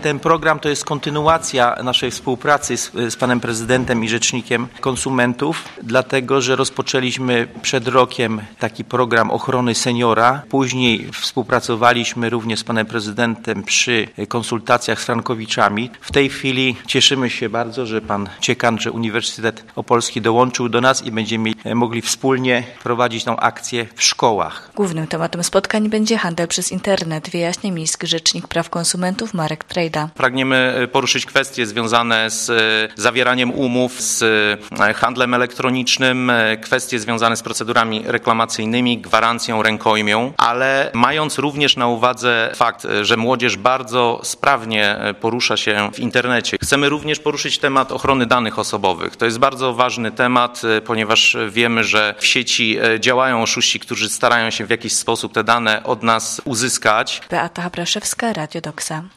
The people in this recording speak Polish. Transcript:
Ten program to jest kontynuacja naszej współpracy z panem prezydentem i rzecznikiem konsumentów, dlatego że rozpoczęliśmy przed rokiem taki program ochrony seniora. Później współpracowaliśmy również z panem prezydentem przy konsultacjach z frankowiczami. W tej chwili cieszymy się bardzo, że pan dziekan, że Uniwersytet Opolski dołączył do nas i będziemy mogli wspólnie prowadzić tą akcję w szkołach. Głównym tematem spotkań będzie handel przez internet, wyjaśnia miejski rzecznik praw konsumentów Marek Trejda. Pragniemy poruszyć kwestie związane z zawieraniem umów, z handlem elektronicznym, kwestie związane z procedurami reklamacyjnymi, gwarancją, rękojmią, ale mając również na uwadze fakt, że młodzież bardzo sprawnie porusza się w internecie. Chcemy również poruszyć temat ochrony danych osobowych. To jest bardzo ważny temat, ponieważ wiemy, że w sieci działają oszuści, którzy starają się w jakiś sposób te dane od nas uzyskać. Beata Habraszewska, Radio Doksa.